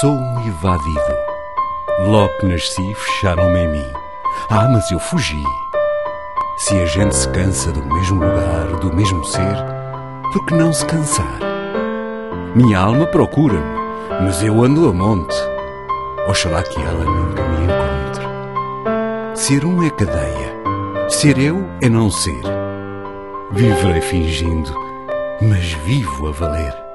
Sou um evadido. Logo que nasci, fecharam-me em mim. Ah, mas eu fugi. Se a gente se cansa do mesmo lugar, do mesmo ser, por que não se cansar? Minha alma procura-me, mas eu ando a monte. Oxalá que ela nunca me encontre. Ser um é cadeia, ser eu é não ser. Viverei fingindo, mas vivo a valer.